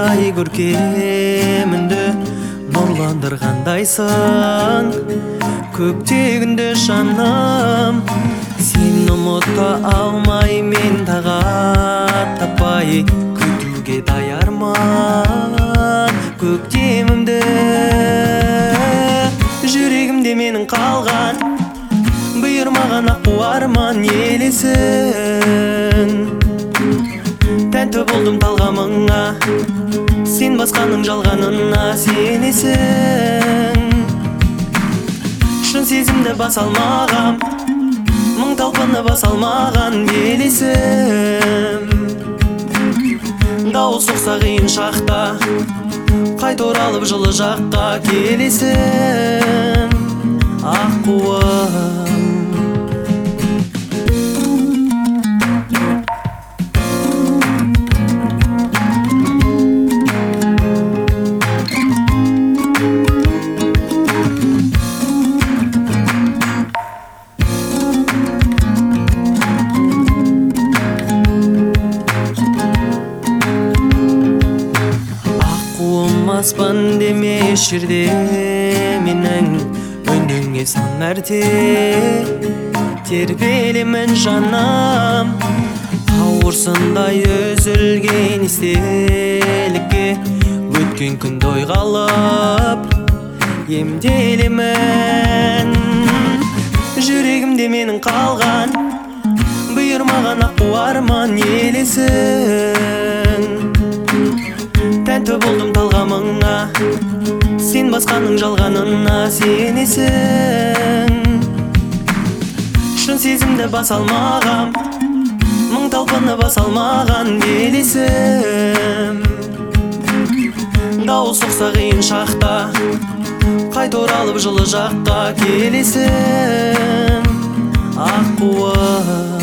ай көркемінді нұрландырғандайсың. Көктегінде жаным, сен ұмыта алмай, мен тағат таппай күтуге даярмын көктемімді. Жүрегімде менің қалған, бұйырмаған аққу арман елесің. Тәнті болдым талғамыңа, сен басқаның жалғанына сенесің. Шын сезімді бас алмағам, мың талпынды бас алмаған елесім. Дауыл соқса қиын шақта, қайта оралып жылы жаққа келесің. Аққуым. Аспан деме жерде менің үніңе сан мәрте тербелемін жаным. Қауырсындай үзілген естелікке өткен күнді ойға алып емделемін. Жүрегімде менің қалған, бұйырмаған аққу арман елесің. Тәнті болдым талғамыңа, сен басқаның жалғанына сенесің. Шын сезімді бас алмағам, мың талпынды бас алмаған елесім. Дауыл соқса қиын шақта, қайта оралып жылы жаққа келесің. Аққуым.